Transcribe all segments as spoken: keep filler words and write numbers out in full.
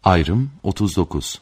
Ayrım otuz dokuz.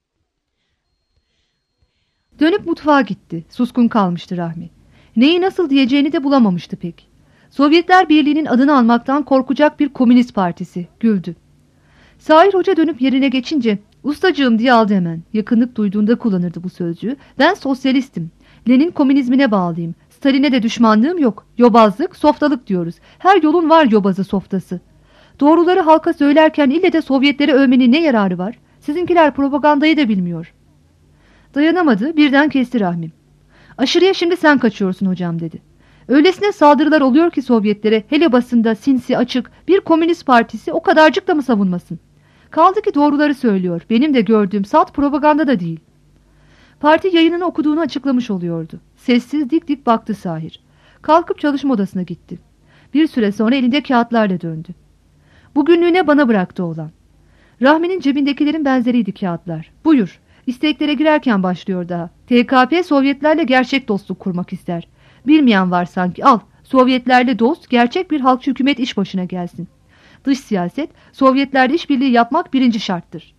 Dönüp mutfağa gitti. Suskun kalmıştı Rahmi. Neyi nasıl diyeceğini de bulamamıştı pek. Sovyetler Birliği'nin adını almaktan korkacak bir komünist partisi. Güldü. Sahir Hoca dönüp yerine geçince ustacığım diye aldı hemen. Yakınlık duyduğunda kullanırdı bu sözcüğü. Ben sosyalistim. Lenin komünizmine bağlıyım. Stalin'e de düşmanlığım yok. Yobazlık, softalık diyoruz. Her yolun var yobazı softası. Doğruları halka söylerken ille de Sovyetleri övmenin ne yararı var? Sizinkiler propagandayı da bilmiyor. Dayanamadı, birden kesti Rahmi. Aşırıya şimdi sen kaçıyorsun hocam dedi. Öylesine saldırılar oluyor ki Sovyetlere, hele basında sinsi açık bir komünist partisi o kadarcık da mı savunmasın? Kaldı ki doğruları söylüyor. Benim de gördüğüm salt propaganda da değil. Parti yayınını okuduğunu açıklamış oluyordu. Sessiz dik dik baktı Sahir. Kalkıp çalışma odasına gitti. Bir süre sonra elinde kağıtlarla döndü. Bugünlüğüne bana bıraktı oğlan. Rahmi'nin cebindekilerin benzeriydi kağıtlar. Buyur. İsteklere girerken başlıyor daha. T K P Sovyetlerle gerçek dostluk kurmak ister. Bilmeyen var sanki. Al. Sovyetlerle dost, gerçek bir halkçı hükümet iş başına gelsin. Dış siyaset, Sovyetlerle işbirliği yapmak birinci şarttır.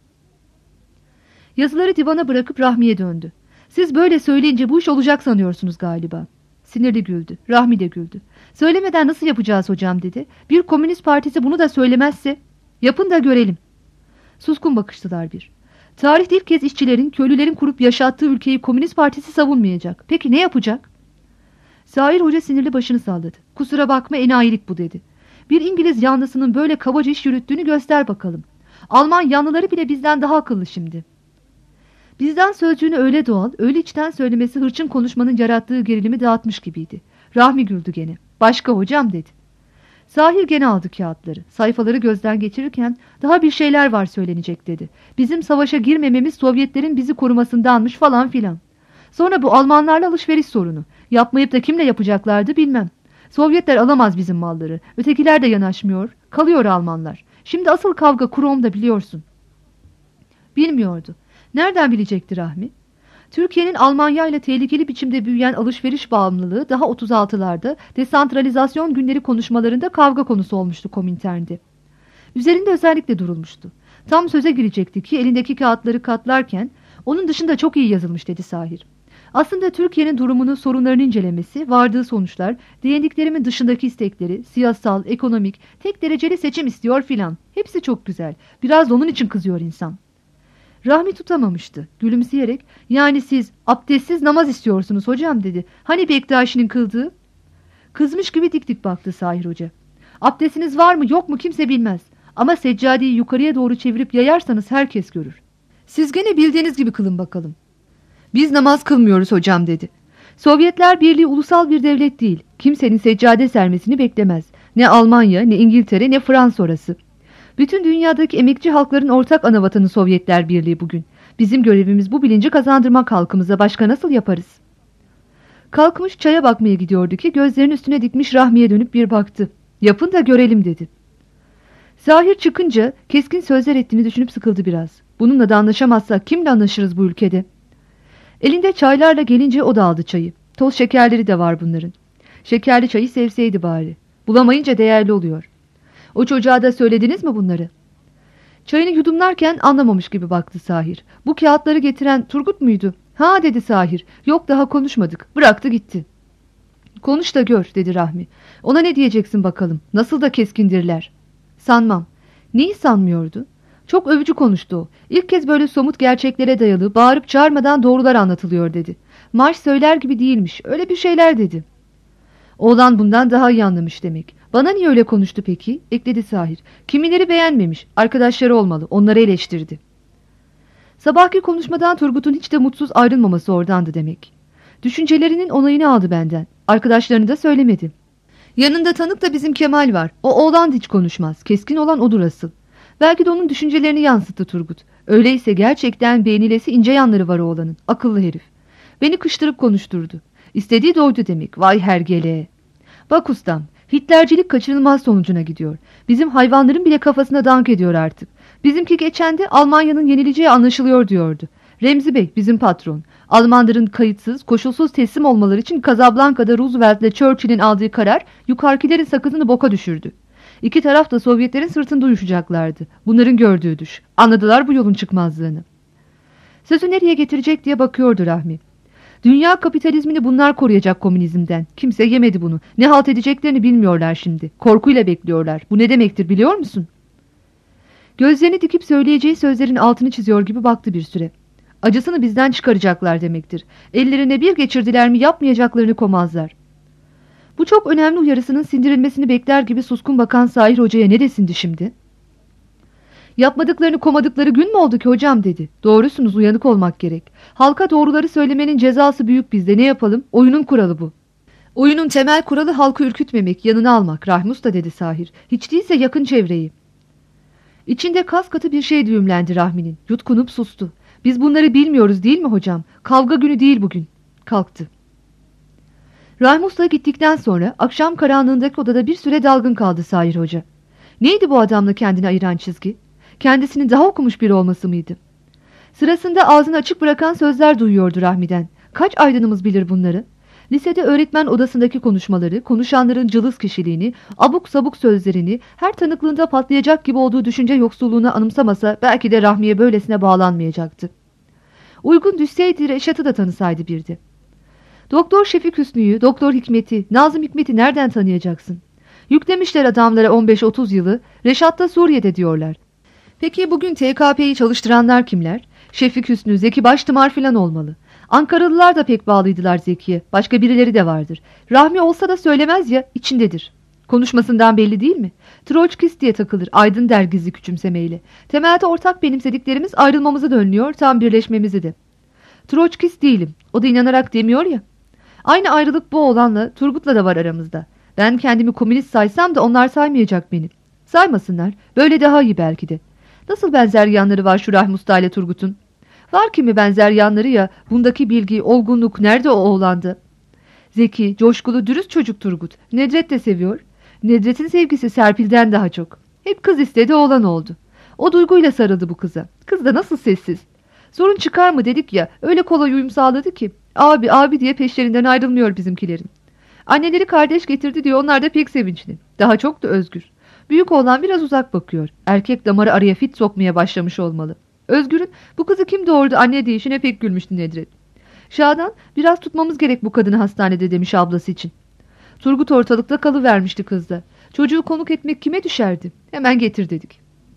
Yazıları divana bırakıp Rahmi'ye döndü. Siz böyle söyleyince bu iş olacak sanıyorsunuz galiba. Sinirli güldü. Rahmi de güldü. Söylemeden nasıl yapacağız hocam dedi. Bir komünist partisi bunu da söylemezse yapın da görelim. Suskun bakıştılar bir. Tarihte ilk kez işçilerin, köylülerin kurup yaşattığı ülkeyi komünist partisi savunmayacak. Peki ne yapacak? Sahir Hoca sinirli başını salladı. Kusura bakma enayilik bu dedi. Bir İngiliz yanlısının böyle kabaca iş yürüttüğünü göster bakalım. Alman yanlıları bile bizden daha akıllı şimdi. Bizden sözcüğünü öyle doğal, öyle içten söylemesi hırçın konuşmanın yarattığı gerilimi dağıtmış gibiydi. Rahmi güldü gene. Başka hocam dedi. Sahir gene aldı kağıtları. Sayfaları gözden geçirirken daha bir şeyler var söylenecek dedi. Bizim savaşa girmememiz Sovyetlerin bizi korumasındanmış falan filan. Sonra bu Almanlarla alışveriş sorunu. Yapmayıp da kimle yapacaklardı bilmem. Sovyetler alamaz bizim malları. Ötekiler de yanaşmıyor. Kalıyor Almanlar. Şimdi asıl kavga Kurom'da biliyorsun. Bilmiyordu. Nereden bilecekti Rahmi? Türkiye'nin Almanya ile tehlikeli biçimde büyüyen alışveriş bağımlılığı daha otuz altılarda desantralizasyon günleri konuşmalarında kavga konusu olmuştu Komintern'de. Üzerinde özellikle durulmuştu. Tam söze girecekti ki elindeki kağıtları katlarken onun dışında çok iyi yazılmış dedi Sahir. Aslında Türkiye'nin durumunu, sorunlarını incelemesi, vardığı sonuçlar, değindiklerimin dışındaki istekleri, siyasal, ekonomik, tek dereceli seçim istiyor filan. Hepsi çok güzel. Biraz onun için kızıyor insan. Rahmi tutamamıştı. Gülümseyerek, yani siz abdestsiz namaz istiyorsunuz hocam dedi. Hani Bektaşi'nin kıldığı? Kızmış gibi dik dik baktı Sahir Hoca. Abdestiniz var mı yok mu kimse bilmez. Ama seccadeyi yukarıya doğru çevirip yayarsanız herkes görür. Siz gene bildiğiniz gibi kılın bakalım. Biz namaz kılmıyoruz hocam dedi. Sovyetler Birliği ulusal bir devlet değil. Kimsenin seccade sermesini beklemez. Ne Almanya, ne İngiltere, ne Fransa orası. Bütün dünyadaki emekçi halkların ortak anavatanı Sovyetler Birliği bugün. Bizim görevimiz bu bilinci kazandırmak halkımıza. Başka nasıl yaparız? Kalkmış çaya bakmaya gidiyordu ki gözlerinin üstüne dikmiş Rahmi'ye dönüp bir baktı. Yapın da görelim dedi. Zahir çıkınca keskin sözler ettiğini düşünüp sıkıldı biraz. Bununla da anlaşamazsak kimle anlaşırız bu ülkede? Elinde çaylarla gelince o da aldı çayı. Toz şekerleri de var bunların. Şekerli çayı sevseydi bari. Bulamayınca değerli oluyor. O çocuğa da söylediniz mi bunları? Çayını yudumlarken anlamamış gibi baktı Sahir. Bu kağıtları getiren Turgut muydu? Ha dedi Sahir. Yok daha konuşmadık. Bıraktı gitti. Konuş da gör dedi Rahmi. Ona ne diyeceksin bakalım. Nasıl da keskindirler. Sanmam. Neyi sanmıyordu? Çok övücü konuştu o. İlk kez böyle somut gerçeklere dayalı, bağırıp çağırmadan doğrular anlatılıyor dedi. Marş söyler gibi değilmiş. Öyle bir şeyler dedi. Oğlan bundan daha iyi anlamış demek. Bana niye öyle konuştu peki? Ekledi Sahir. Kimileri beğenmemiş. Arkadaşları olmalı. Onları eleştirdi. Sabahki konuşmadan Turgut'un hiç de mutsuz ayrılmaması oradandı demek. Düşüncelerinin onayını aldı benden. Arkadaşlarını da söylemedi. Yanında tanık da bizim Kemal var. O oğlan hiç konuşmaz. Keskin olan odur asıl. Belki de onun düşüncelerini yansıttı Turgut. Öyleyse gerçekten beğenilesi ince yanları var oğlanın. Akıllı herif. Beni kıştırıp konuşturdu. İstediği doydu demek. Vay hergele. Bak ustam, Hitlercilik kaçınılmaz sonucuna gidiyor. Bizim hayvanların bile kafasına dank ediyor artık. Bizimki geçen de Almanya'nın yenileceği anlaşılıyor diyordu. Remzi Bey bizim patron. Almanların kayıtsız, koşulsuz teslim olmaları için Casablanca'da Roosevelt ile Churchill'in aldığı karar yukarıkilerin sakızını boka düşürdü. İki taraf da Sovyetlerin sırtında uyuşacaklardı. Bunların gördüğü düş. Anladılar bu yolun çıkmazlığını. Sözü nereye getirecek diye bakıyordu Rahmi. Dünya kapitalizmini bunlar koruyacak komünizmden. Kimse yemedi bunu. Ne halt edeceklerini bilmiyorlar şimdi. Korkuyla bekliyorlar. Bu ne demektir biliyor musun? Gözlerini dikip söyleyeceği sözlerin altını çiziyor gibi baktı bir süre. Acısını bizden çıkaracaklar demektir. Ellerine bir geçirdiler mi yapmayacaklarını komazlar. Bu çok önemli uyarısının sindirilmesini bekler gibi suskun bakan Sahir Hoca'ya ne desindi şimdi? Yapmadıklarını komadıkları gün mü oldu ki hocam dedi. Doğrusunuz, uyanık olmak gerek. Halka doğruları söylemenin cezası büyük bizde, ne yapalım? Oyunun kuralı bu. Oyunun temel kuralı halkı ürkütmemek, yanına almak. Rahmi Usta dedi Sahir. Hiç değilse yakın çevreyi. İçinde kas katı bir şey düğümlendi Rahmi'nin. Yutkunup sustu. Biz bunları bilmiyoruz değil mi hocam? Kavga günü değil bugün. Kalktı. Rahmi Usta gittikten sonra akşam karanlığındaki odada bir süre dalgın kaldı Sahir Hoca. Neydi bu adamla kendini ayıran çizgi? Kendisinin daha okumuş biri olması mıydı? Sırasında ağzını açık bırakan sözler duyuyordu Rahmi'den. Kaç aydınımız bilir bunları? Lisede öğretmen odasındaki konuşmaları, konuşanların cılız kişiliğini, abuk sabuk sözlerini, her tanıklığında patlayacak gibi olduğu düşünce yoksulluğunu anımsamasa belki de Rahmi'ye böylesine bağlanmayacaktı. Uygun düşseydi Reşat'ı da tanısaydı birdi. Doktor Şefik Hüsnü'yü, Doktor Hikmet'i, Nazım Hikmet'i nereden tanıyacaksın? Yüklemişler adamlara on beş otuz yılı, Reşat da Suriye'de diyorlar. Peki bugün T K P'yi çalıştıranlar kimler? Şefik Hüsnü, Zeki Baştımar filan olmalı. Ankaralılar da pek bağlıydılar Zeki'ye. Başka birileri de vardır. Rahmi olsa da söylemez ya, içindedir. Konuşmasından belli değil mi? Troçkist diye takılır, aydın der gizli küçümsemeyle. Temelde ortak benimsediklerimiz ayrılmamızı da önlüyor, tam birleşmemizi de. Troçkist değilim, o da inanarak demiyor ya. Aynı ayrılık bu oğlanla, Turgut'la da var aramızda. Ben kendimi komünist saysam da onlar saymayacak beni. Saymasınlar, böyle daha iyi belki de. Nasıl benzer yanları var şu Rahmi Usta ile Turgut'un? Var kimi benzer yanları ya, bundaki bilgi, olgunluk nerede o oğlanda? Zeki, coşkulu, dürüst çocuk Turgut. Nedret de seviyor. Nedret'in sevgisi Serpil'den daha çok. Hep kız istedi, oğlan oldu. O duyguyla sarıldı bu kıza. Kız da nasıl sessiz. Sorun çıkar mı dedik ya, öyle kolay uyum sağladı ki. Abi abi diye peşlerinden ayrılmıyor bizimkilerin. Anneleri kardeş getirdi diyor, onlar da pek sevinçli. Daha çok da özgür. Büyük oğlan biraz uzak bakıyor. Erkek damarı araya fit sokmaya başlamış olmalı. Özgür'ün bu kızı kim doğurdu anne deyişine pek gülmüştü Nedret. Şadan, biraz tutmamız gerek bu kadını hastanede demiş ablası için. Turgut ortalıkta kalıvermişti kızda. Çocuğu konuk etmek kime düşerdi? Hemen getir dedik.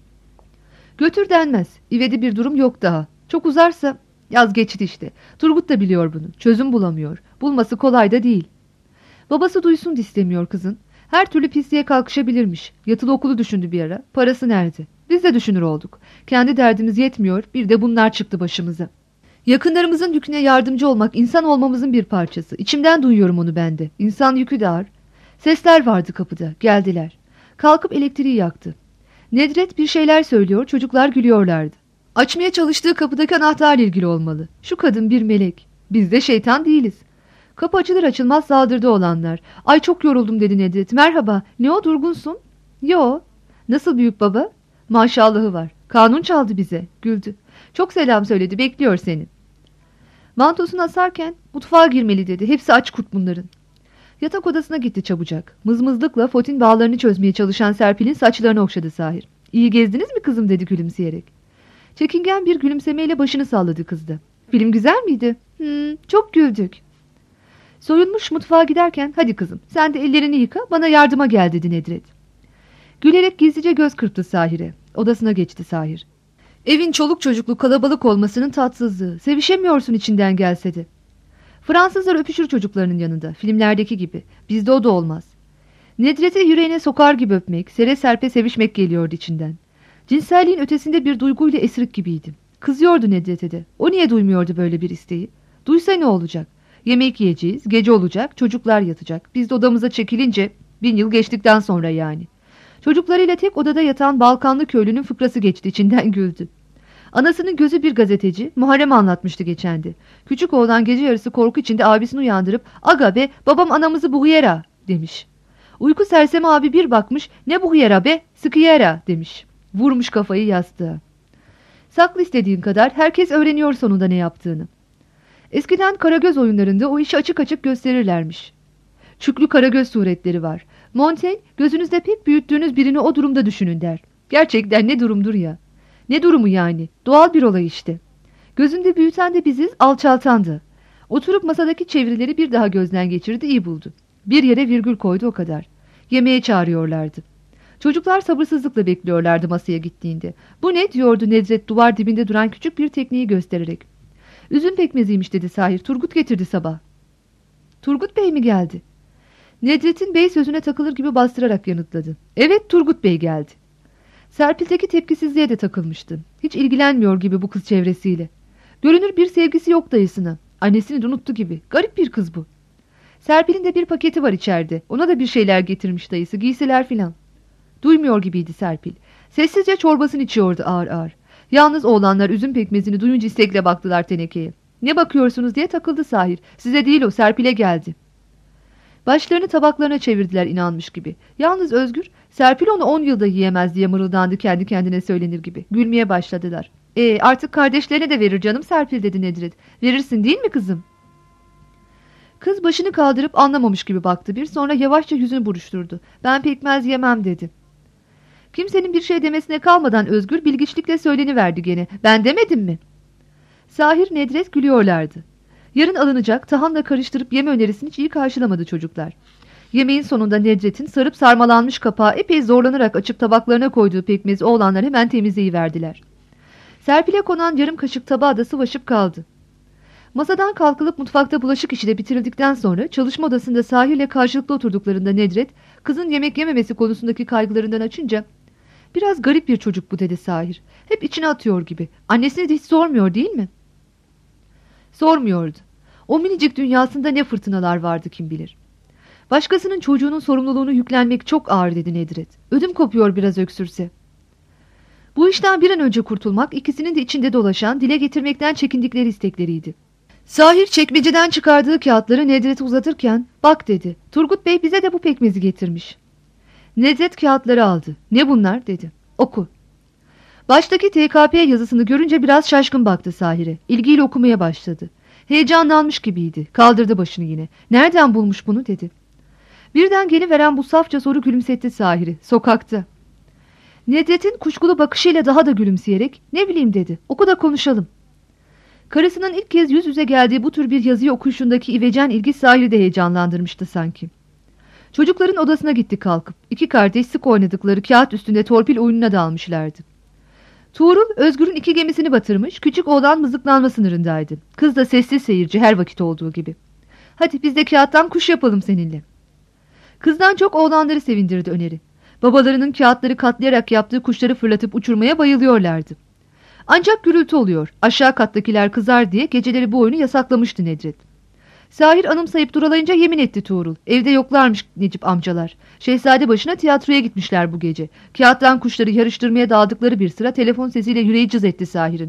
Götür denmez. İvedi bir durum yok daha. Çok uzarsa yaz geçti işte. Turgut da biliyor bunu. Çözüm bulamıyor. Bulması kolay da değil. Babası duysun da istemiyor kızın. Her türlü pisliğe kalkışabilirmiş. Yatılı okulu düşündü bir ara. Parası nerede? Biz de düşünür olduk. Kendi derdimiz yetmiyor. Bir de bunlar çıktı başımıza. Yakınlarımızın yüküne yardımcı olmak insan olmamızın bir parçası. İçimden duyuyorum onu ben de. İnsan yükü de ağır. Sesler vardı kapıda. Geldiler. Kalkıp elektriği yaktı. Nedret bir şeyler söylüyor. Çocuklar gülüyorlardı. Açmaya çalıştığı kapıdaki anahtarla ilgili olmalı. Şu kadın bir melek. Biz de şeytan değiliz. Kapı açılır açılmaz saldırdı olanlar. Ay çok yoruldum dedi Nedret. Merhaba. Ne o, durgunsun? Yo. Nasıl büyük baba? Maşallahı var. Kanun çaldı bize. Güldü. Çok selam söyledi. Bekliyor seni. Mantosunu asarken mutfağa girmeli dedi. Hepsi aç kurt bunların. Yatak odasına gitti çabucak. Mızmızlıkla fotin bağlarını çözmeye çalışan Serpil'in saçlarını okşadı Sahir. İyi gezdiniz mi kızım dedi gülümseyerek. Çekingen bir gülümsemeyle başını salladı kızdı. Film güzel miydi? Hmm, çok güldük. Soyunmuş mutfağa giderken hadi kızım sen de ellerini yıka, bana yardıma gel dedi Nedret. Gülerek gizlice göz kırptı Sahir'e. Odasına geçti Sahir. Evin çoluk çocuklu kalabalık olmasının tatsızlığı. Sevişemiyorsun içinden gelse de. Fransızlar öpüşür çocuklarının yanında. Filmlerdeki gibi. Bizde o da olmaz. Nedret'i yüreğine sokar gibi öpmek, sere serpe sevişmek geliyordu içinden. Cinselliğin ötesinde bir duyguyla esrik gibiydi. Kızıyordu Nedret'e de. O niye duymuyordu böyle bir isteği? Duysa ne olacak? Yemek yiyeceğiz, gece olacak, çocuklar yatacak. Biz de odamıza çekilince, bin yıl geçtikten sonra yani. Çocuklarıyla tek odada yatan Balkanlı köylünün fıkrası geçti, içinden güldü. Anasının gözü bir gazeteci, Muharrem anlatmıştı geçendi. Küçük oğlan gece yarısı korku içinde abisini uyandırıp "Aga be, babam anamızı buhuyera" demiş. Uyku sersemi abi bir bakmış, "Ne buhuyera be, sıkıyera" demiş. Vurmuş kafayı yastığa. Saklı istediğin kadar, herkes öğreniyor sonunda ne yaptığını. Eskiden Karagöz oyunlarında o işi açık açık gösterirlermiş. Çüklü karagöz suretleri var. Montaigne, gözünüzde pek büyüttüğünüz birini o durumda düşünün der. Gerçekten ne durumdur ya. Ne durumu yani? Doğal bir olay işte. Gözünde büyüten de biziz, alçaltandı. Oturup masadaki çevirileri bir daha gözden geçirdi, iyi buldu. Bir yere virgül koydu, o kadar. Yemeğe çağırıyorlardı. Çocuklar sabırsızlıkla bekliyorlardı masaya gittiğinde. Bu ne diyordu Nedret duvar dibinde duran küçük bir tekneyi göstererek. Üzüm pekmeziymiş dedi Sahir. Turgut getirdi sabah. Turgut Bey mi geldi? Nedret'in bey sözüne takılır gibi bastırarak yanıtladı. Evet, Turgut Bey geldi. Serpil'deki tepkisizliğe de takılmıştı. Hiç ilgilenmiyor gibi bu kız çevresiyle. Görünür bir sevgisi yok dayısına. Annesini de unuttu gibi. Garip bir kız bu. Serpil'in de bir paketi var içeride. Ona da bir şeyler getirmiş dayısı, giysiler filan. Duymuyor gibiydi Serpil. Sessizce çorbasını içiyordu ağır ağır. Yalnız oğlanlar üzüm pekmezini duyunca istekle baktılar tenekeye. Ne bakıyorsunuz diye takıldı Sahir. Size değil o, Serpil'e geldi. Başlarını tabaklarına çevirdiler inanmış gibi. Yalnız Özgür, Serpil onu on yılda yiyemez diye mırıldandı kendi kendine söylenir gibi. Gülmeye başladılar. E artık kardeşlerine de verir canım Serpil dedi Nedret. Verirsin değil mi kızım? Kız başını kaldırıp anlamamış gibi baktı bir, sonra yavaşça yüzünü buruşturdu. Ben pekmez yemem dedi. Kimsenin bir şey demesine kalmadan Özgür bilgiçlikle söyleniverdi gene. Ben demedim mi? Sahir, Nedret gülüyorlardı. Yarın alınacak tahanla karıştırıp yeme önerisini hiç iyi karşılamadı çocuklar. Yemeğin sonunda Nedret'in sarıp sarmalanmış kapağı epey zorlanarak açıp tabaklarına koyduğu pekmezi oğlanlar hemen temizleyiverdiler. Serpil'e konan yarım kaşık tabağı da sıvaşıp kaldı. Masadan kalkılıp mutfakta bulaşık işi de bitirildikten sonra çalışma odasında Sahir'le karşılıklı oturduklarında Nedret, kızın yemek yememesi konusundaki kaygılarından açınca "Biraz garip bir çocuk bu" dedi Sahir. "Hep içine atıyor gibi. Annesini de hiç sormuyor değil mi?" Sormuyordu. O minicik dünyasında ne fırtınalar vardı kim bilir. Başkasının çocuğunun sorumluluğunu yüklenmek çok ağır dedi Nedret. Ödüm kopuyor biraz öksürse. Bu işten bir an önce kurtulmak ikisinin de içinde dolaşan, dile getirmekten çekindikleri istekleriydi. Sahir çekmeceden çıkardığı kağıtları Nedret'e uzatırken "Bak" dedi. "Turgut Bey bize de bu pekmezi getirmiş." Nedret kağıtları aldı. "Ne bunlar?" dedi. "Oku." Baştaki T K P yazısını görünce biraz şaşkın baktı Sahir'e. İlgiyle okumaya başladı. Heyecanlanmış gibiydi. Kaldırdı başını yine. "Nereden bulmuş bunu?" dedi. Birden geliveren bu safça soru gülümsetti Sahir'i. Sokakta. Nedret'in kuşkulu bakışıyla daha da gülümseyerek "Ne bileyim" dedi. "Oku da konuşalım." Karısının ilk kez yüz yüze geldiği bu tür bir yazıyı okuyuşundaki ivecen ilgi Sahir'i de heyecanlandırmıştı sanki. Çocukların odasına gitti kalkıp. İki kardeş sık oynadıkları kağıt üstünde torpil oyununa dalmışlardı. Tuğrul, Özgür'ün iki gemisini batırmış, küçük oğlan mızıklanma sınırındaydı. Kız da sessiz seyirci her vakit olduğu gibi. "Hadi biz de kağıttan kuş yapalım seninle." Kızdan çok oğlanları sevindirdi öneri. Babalarının kağıtları katlayarak yaptığı kuşları fırlatıp uçurmaya bayılıyorlardı. Ancak gürültü oluyor, aşağı kattakiler kızar diye geceleri bu oyunu yasaklamıştı Nedret. Sahir anımsayıp duralayınca yemin etti Tuğrul. Evde yoklarmış Necip amcalar. Şehzade başına tiyatroya gitmişler bu gece. Kağıttan kuşları yarıştırmaya daldıkları bir sıra telefon sesiyle yüreği cız etti Sahir'in.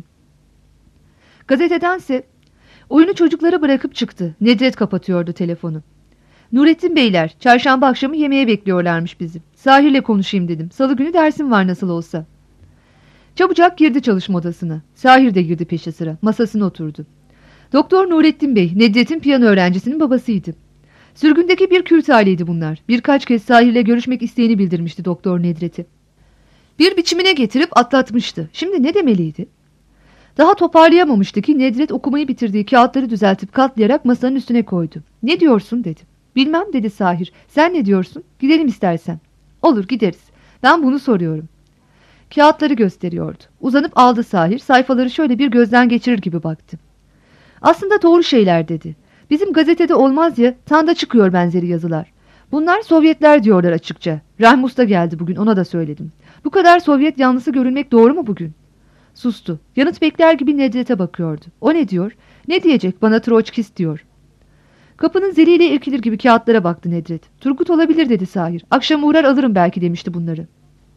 Gazetedense oyunu çocuklara bırakıp çıktı. Nedret kapatıyordu telefonu. "Nurettin Beyler, çarşamba akşamı yemeğe bekliyorlarmış bizi. Sahir'le konuşayım dedim. Salı günü dersim var nasıl olsa." Çabucak girdi çalışma odasına. Sahir de girdi peşi sıra. Masasına oturdu. Doktor Nurettin Bey, Nedret'in piyano öğrencisinin babasıydı. Sürgündeki bir Kürt aileydi bunlar. Birkaç kez Sahir'le görüşmek isteğini bildirmişti Doktor Nedret'i. Bir biçimine getirip atlatmıştı. Şimdi ne demeliydi? Daha toparlayamamıştı ki Nedret okumayı bitirdiği kağıtları düzeltip katlayarak masanın üstüne koydu. "Ne diyorsun?" dedi. "Bilmem" dedi Sahir. "Sen ne diyorsun? Gidelim istersen." "Olur, gideriz. Ben bunu soruyorum." Kağıtları gösteriyordu. Uzanıp aldı Sahir. Sayfaları şöyle bir gözden geçirir gibi baktı. "Aslında doğru şeyler" dedi. "Bizim gazetede olmaz ya, tanda çıkıyor benzeri yazılar. Bunlar Sovyetler diyorlar açıkça. Rahmi Usta geldi bugün, ona da söyledim. Bu kadar Sovyet yanlısı görünmek doğru mu bugün?" Sustu. Yanıt bekler gibi Nedret'e bakıyordu. "O ne diyor?" "Ne diyecek? Bana Troçkist diyor." Kapının ziliyle irkilir gibi kağıtlara baktı Nedret. "Turgut olabilir" dedi Sahir. "Akşam uğrar alırım belki" demişti bunları.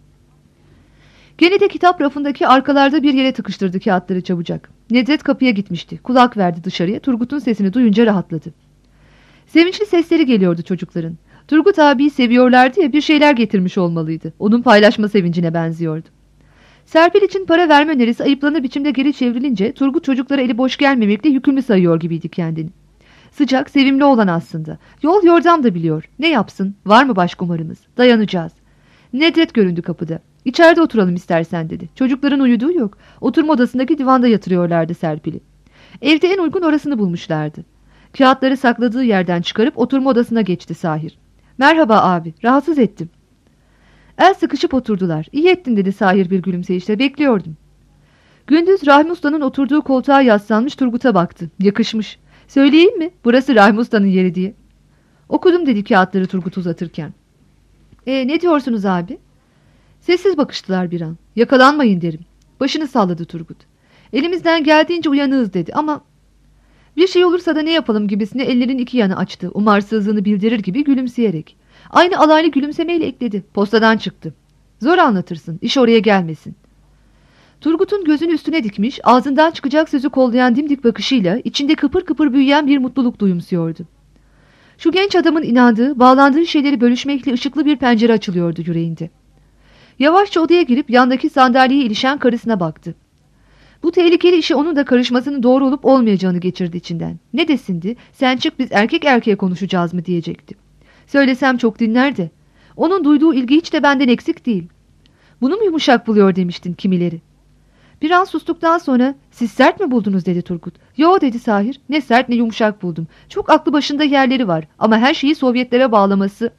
Gene de kitap rafındaki arkalarda bir yere tıkıştırdı kağıtları çabucak. Nedret kapıya gitmişti. Kulak verdi dışarıya. Turgut'un sesini duyunca rahatladı. Sevinçli sesleri geliyordu çocukların. Turgut abiyi seviyorlardı ya, bir şeyler getirmiş olmalıydı. Onun paylaşma sevincine benziyordu. Serpil için para verme önerisi ayıplanır biçimde geri çevrilince Turgut çocuklara eli boş gelmemekle yükümlü sayıyor gibiydi kendini. Sıcak, sevimli olan aslında. Yol yordam da biliyor. Ne yapsın? Var mı başkumarımız? Dayanacağız. Nedret göründü kapıda. İçeride oturalım istersen dedi. Çocukların uyuduğu yok. Oturma odasındaki divanda yatırıyorlardı Serpil'i. Evde en uygun orasını bulmuşlardı. Kağıtları sakladığı yerden çıkarıp oturma odasına geçti Sahir. Merhaba abi, rahatsız ettim. El sıkışıp oturdular. İyi ettin dedi Sahir bir gülümseyişle, bekliyordum. Gündüz Rahmi Usta'nın oturduğu koltuğa yaslanmış Turgut'a baktı. Yakışmış. Söyleyeyim mi? Burası Rahmi Usta'nın yeri diye. Okudum dedi kağıtları Turgut uzatırken. E ne diyorsunuz abi? Sessiz bakıştılar bir an. Yakalanmayın derim. Başını salladı Turgut. Elimizden geldiğince uyanığız dedi ama... Bir şey olursa da ne yapalım gibisine ellerin iki yanı açtı. Umarsızlığını bildirir gibi gülümseyerek. Aynı alaylı gülümsemeyle ekledi. Postadan çıktı. Zor anlatırsın. İş oraya gelmesin. Turgut'un gözünü üstüne dikmiş, ağzından çıkacak sözü kollayan dimdik bakışıyla içinde kıpır kıpır büyüyen bir mutluluk duyumsuyordu. Şu genç adamın inandığı, bağlandığı şeyleri bölüşmekle ışıklı bir pencere açılıyordu yüreğinde. Yavaşça odaya girip yandaki sandalyeye ilişen karısına baktı. Bu tehlikeli işe onun da karışmasının doğru olup olmayacağını geçirdi içinden. Ne desindi, sen çık biz erkek erkeğe konuşacağız mı diyecekti. Söylesem çok dinler de. Onun duyduğu ilgi hiç de benden eksik değil. Bunu mu yumuşak buluyor demiştin kimileri. Bir an sustuktan sonra siz sert mi buldunuz dedi Turgut. Yo dedi Sahir, ne sert ne yumuşak buldum. Çok aklı başında yerleri var ama her şeyi Sovyetlere bağlaması.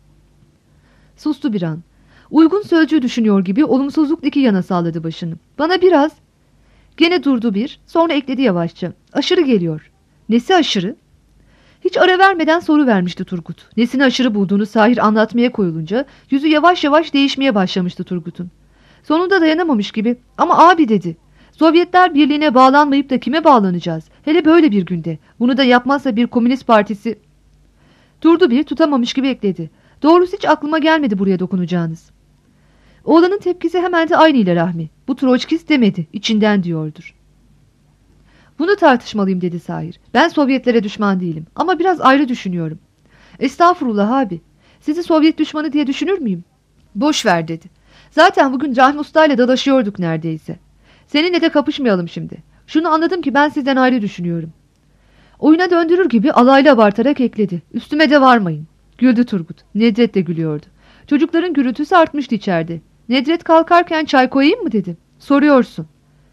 Sustu bir an. Uygun sözcüğü düşünüyor gibi olumsuzluk iki yana salladı başını. Bana biraz... Gene durdu bir, sonra ekledi yavaşça. Aşırı geliyor. Nesi aşırı? Hiç ara vermeden soru vermişti Turgut. Nesini aşırı bulduğunu Sahir anlatmaya koyulunca yüzü yavaş yavaş değişmeye başlamıştı Turgut'un. Sonunda dayanamamış gibi ama abi dedi. Sovyetler Birliği'ne bağlanmayıp da kime bağlanacağız? Hele böyle bir günde. Bunu da yapmazsa bir komünist partisi... Durdu bir, tutamamış gibi ekledi. Doğrusu hiç aklıma gelmedi buraya dokunacağınız. Oğlanın tepkisi hemen de aynı ile Rahmi. Bu Troçkist demedi, içinden diyordur. Bunu tartışmalıyım dedi Sahir. Ben Sovyetlere düşman değilim ama biraz ayrı düşünüyorum. Estağfurullah abi. Sizi Sovyet düşmanı diye düşünür müyüm? Boş ver dedi. Zaten bugün Rahmi Usta ile dalaşıyorduk neredeyse. Seninle de kapışmayalım şimdi. Şunu anladım ki ben sizden ayrı düşünüyorum. Oyuna döndürür gibi alaylı abartarak ekledi. Üstüme de varmayın. Güldü Turgut. Nedret de gülüyordu. Çocukların gürültüsü artmıştı içeride. Nedret kalkarken çay koyayım mı dedi. Soruyorsun.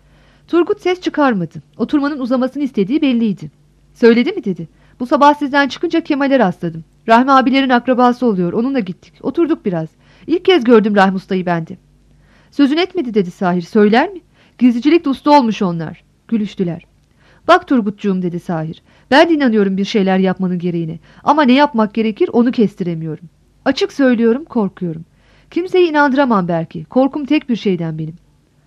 Turgut ses çıkarmadı. Oturmanın uzamasını istediği belliydi. Söyledi mi dedi. Bu sabah sizden çıkınca Kemal'e rastladım. Rahmi abilerin akrabası oluyor. Onunla gittik. Oturduk biraz. İlk kez gördüm Rahmi Usta'yı ben de. Sözün etmedi dedi Sahir. Söyler mi? Gizlicilikte usta olmuş onlar. Gülüştüler. Bak Turgutcuğum dedi Sahir. Ben de inanıyorum bir şeyler yapmanın gereğine. Ama ne yapmak gerekir onu kestiremiyorum. Açık söylüyorum korkuyorum. Kimseyi inandıramam belki. Korkum tek bir şeyden benim.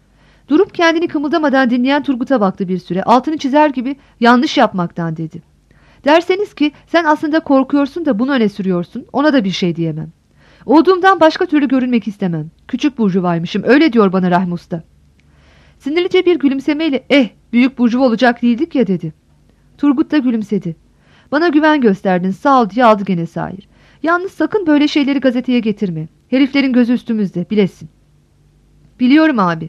Durup kendini kımıldamadan dinleyen Turgut'a baktı bir süre. Altını çizer gibi yanlış yapmaktan dedi. Derseniz ki sen aslında korkuyorsun da bunu öne sürüyorsun. Ona da bir şey diyemem. Olduğumdan başka türlü görünmek istemem. Küçük burjuvaymışım öyle diyor bana Rahmi Usta. Sinirlice bir gülümsemeyle eh büyük burjuva olacak değildik ya dedi. Turgut da gülümsedi. Bana güven gösterdin sağ ol diye aldı gene Sahir. Yalnız sakın böyle şeyleri gazeteye getirme. Heriflerin gözü üstümüzde bilesin. Biliyorum abi.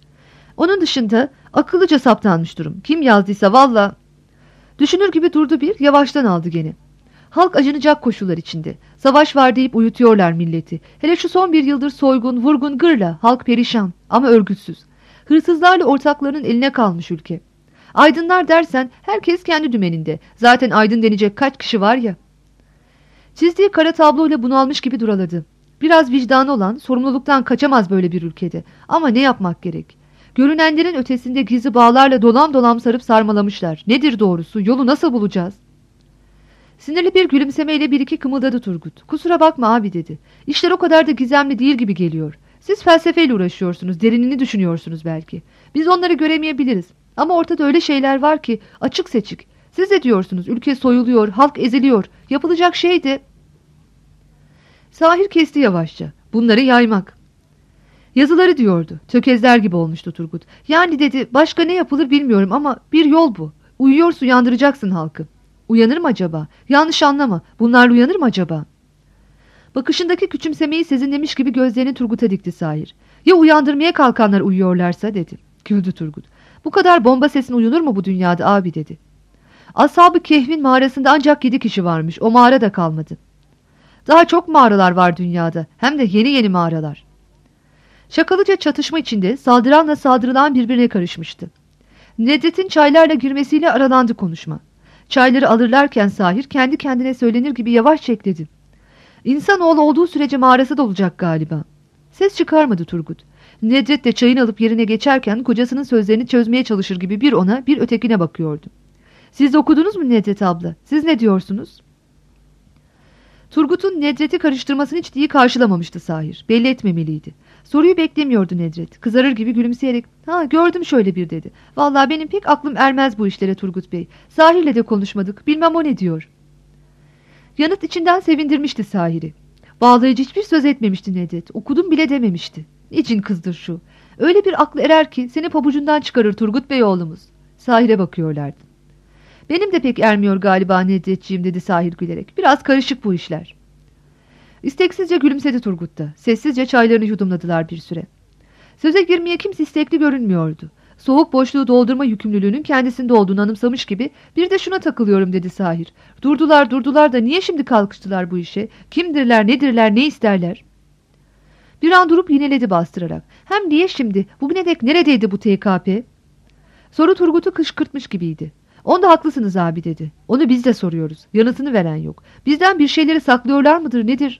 Onun dışında akıllıca saptanmış durum. Kim yazdıysa valla. Düşünür gibi durdu bir yavaştan aldı gene. Halk acınacak koşullar içinde. Savaş var deyip uyutuyorlar milleti. Hele şu son bir yıldır soygun, vurgun, gırla. Halk perişan ama örgütsüz. Hırsızlarla ortaklarının eline kalmış ülke. Aydınlar dersen herkes kendi dümeninde. Zaten aydın denecek kaç kişi var ya. Çizdiği kara tabloyla bunalmış gibi duraladı. Biraz vicdanı olan sorumluluktan kaçamaz böyle bir ülkede. Ama ne yapmak gerek? Görünenlerin ötesinde gizli bağlarla dolam dolam sarıp sarmalamışlar. Nedir doğrusu? Yolu nasıl bulacağız? Sinirli bir gülümsemeyle bir iki kımıldadı Turgut. Kusura bakma abi dedi. İşler o kadar da gizemli değil gibi geliyor. Siz felsefeyle uğraşıyorsunuz, derinini düşünüyorsunuz belki. Biz onları göremeyebiliriz. Ama ortada öyle şeyler var ki açık seçik. Siz de diyorsunuz ülke soyuluyor, halk eziliyor. Yapılacak şey de... Sahir kesti yavaşça. Bunları yaymak. Yazıları diyordu. Tökezler gibi olmuştu Turgut. Yani dedi başka ne yapılır bilmiyorum ama bir yol bu. Uyuyorsa uyandıracaksın halkı. Uyanır mı acaba? Yanlış anlama. Bunlar uyanır mı acaba? Bakışındaki küçümsemeyi sezinlemiş gibi gözlerini Turgut'a dikti Sahir. Ya uyandırmaya kalkanlar uyuyorlarsa dedi. Güldü Turgut. Bu kadar bomba sesin uyunur mu bu dünyada abi dedi. Ashab-ı Kehf'in mağarasında ancak yedi kişi varmış. O mağara da kalmadı. Daha çok mağaralar var dünyada. Hem de yeni yeni mağaralar. Şakalıca çatışma içinde saldıranla saldırılan birbirine karışmıştı. Nedret'in çaylarla girmesiyle aralandı konuşma. Çayları alırlarken Sahir kendi kendine söylenir gibi yavaşça ekledi. İnsanoğlu olduğu sürece mağarası da olacak galiba. Ses çıkarmadı Turgut. Nedret de çayını alıp yerine geçerken kocasının sözlerini çözmeye çalışır gibi bir ona bir ötekine bakıyordu. Siz okudunuz mu Nedret abla? Siz ne diyorsunuz? Turgut'un Nedret'i karıştırmasını hiç iyi karşılamamıştı Sahir. Belli etmemeliydi. Soruyu beklemiyordu Nedret. Kızarır gibi gülümseyerek ha gördüm şöyle bir dedi. Vallahi benim pek aklım ermez bu işlere Turgut Bey. Sahir'le de konuşmadık. Bilmem o ne diyor. Yanıt içinden sevindirmişti Sahir'i. Bağlayıcı hiçbir söz etmemişti Nedret. Okudum bile dememişti. Niçin kızdır şu? Öyle bir aklı erer ki seni pabucundan çıkarır Turgut Bey oğlumuz. Sahir'e bakıyorlardı. Benim de pek ermiyor galiba Nedretciğim dedi Sahir gülerek. Biraz karışık bu işler. İsteksizce gülümsedi Turgut da. Sessizce çaylarını yudumladılar bir süre. Söze girmeye kimse istekli görünmüyordu. Soğuk boşluğu doldurma yükümlülüğünün kendisinde olduğunu anımsamış gibi bir de şuna takılıyorum dedi Sahir. Durdular durdular da niye şimdi kalkıştılar bu işe? Kimdirler, nedirler, ne isterler? Bir an durup yineledi bastırarak. Hem niye şimdi? Bugüne dek neredeydi bu T K P? Soru Turgut'u kışkırtmış gibiydi. Onda haklısınız abi dedi. Onu biz de soruyoruz. Yanıtını veren yok. Bizden bir şeyleri saklıyorlar mıdır nedir?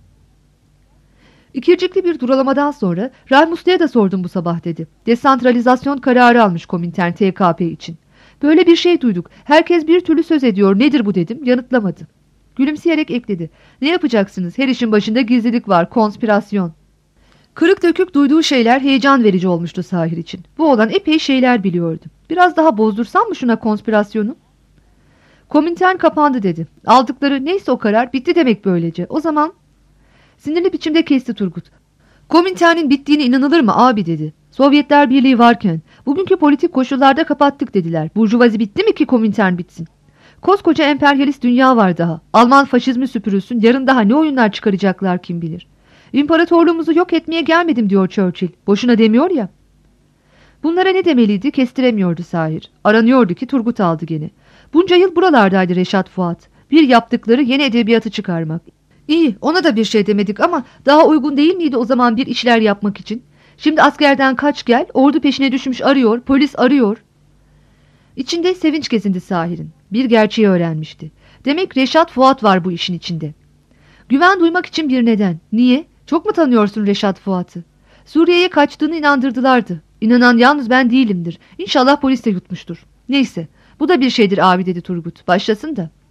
İkircikli bir duralamadan sonra Rahim Usta'ya da sordum bu sabah dedi. Desantralizasyon kararı almış Komintern T K P için. Böyle bir şey duyduk. Herkes bir türlü söz ediyor. Nedir bu dedim. Yanıtlamadı. Gülümseyerek ekledi. Ne yapacaksınız? Her işin başında gizlilik var. Konspirasyon. Kırık dökük duyduğu şeyler heyecan verici olmuştu Sahir için. Bu olan epey şeyler biliyordu. Biraz daha bozdursam mı şuna konspirasyonu? Komintern kapandı dedi. Aldıkları neyse o karar bitti demek böylece. O zaman... Sinirli biçimde kesti Turgut. Komintern'in bittiğine inanılır mı abi dedi. Sovyetler Birliği varken bugünkü politik koşullarda kapattık dediler. Burjuvazi bitti mi ki Komintern bitsin? Koskoca emperyalist dünya var daha. Alman faşizmi süpürülsün, yarın daha ne oyunlar çıkaracaklar kim bilir. İmparatorluğumuzu yok etmeye gelmedim diyor Churchill. Boşuna demiyor ya. Bunlara ne demeliydi kestiremiyordu Sahir. Aranıyordu ki Turgut aldı gene. Bunca yıl buralardaydı Reşat Fuat. Bir yaptıkları yeni edebiyatı çıkarmak. İyi, ona da bir şey demedik ama daha uygun değil miydi o zaman bir işler yapmak için? Şimdi askerden kaç gel, ordu peşine düşmüş arıyor, polis arıyor. İçinde sevinç gezindi Sahir'in. Bir gerçeği öğrenmişti. Demek Reşat Fuat var bu işin içinde. Güven duymak için bir neden. Niye? Çok mu tanıyorsun Reşat Fuat'ı? Suriye'ye kaçtığını inandırdılardı. İnanan yalnız ben değilimdir. İnşallah polis de yutmuştur. Neyse, bu da bir şeydir abi dedi Turgut. Başlasın da.